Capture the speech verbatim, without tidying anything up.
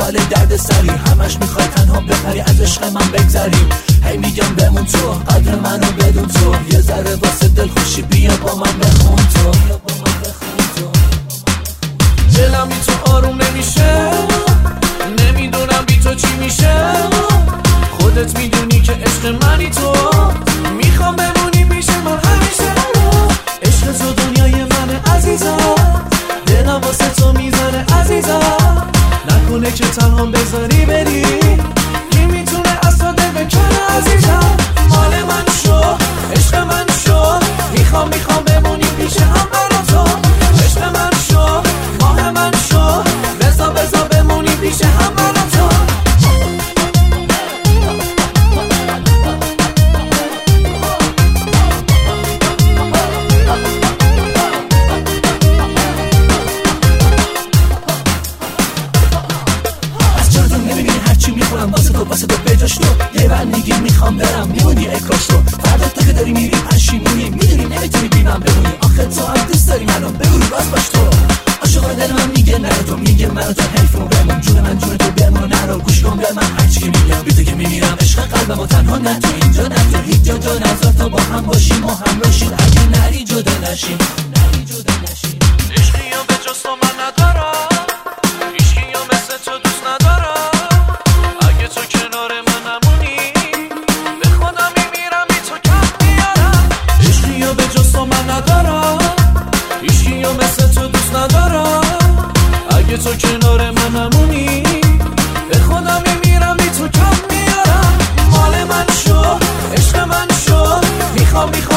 دنبال درد سری، همش میخوای تنها بپری از عشق من بگذری. هی میگم بمون تو، قدر منو بدون تو، یه ذره واسه دل خوشی بیا با من بخون تو. دلم بی تو آروم نمیشه، نمیدونم بی تو چی میشه. خودت میدونی که عشق منی تو، میخوام بمونی پیش من همیشه. عشق تو دنیای منه عزیزم، دلم واسه تو میزنه عزیزم. نکنه که تنها بذاری بری، کی میتونه از تو دل بکنه عزیزم. مال من شو، عشق من شو، میخوام میخوام بمونی پیش هم من و تو. عشق من شو، ماه من شو، بزا بزا بمونی پیش هم من و تو. واسه تو واسه تو بجاش تو، یه بر میگی میخوام برم میمونی اکراش تو. فردا تو که داری میری پشیمونی، میدونی نمیتونی بی من بمونی. آخه تو هم دوست داری منو، بگو راست باش تو. عاشق دل من میگه نرو تو، میگه منو تو حیفمون بمون. جون من جون تو بمون و نرو، گوش کن به من هرچی که میگم. بی تو که میمیرم عشق قلبم و تنها نه تو اینجا نه تو هیچ جا جا نذار تا با هم باشیم و هم باشیم. اگه نری جدا نشیم، نری جدا نشیم. عشقی یا به جز تو من ندارم، هیچکی یا مثل تو دوست ندارم. اگه تو کنار من نمونی، به خودم میمیرم بی تو کم میارم. عشقی یا به جز تو من ندارم، هیچکی یا مثل تو دوست ندارم. اگه تو کنار من نمونی، به خودم میمیرم بی تو کم میارم. مال من شو، عشق من شو، میخوام میخوام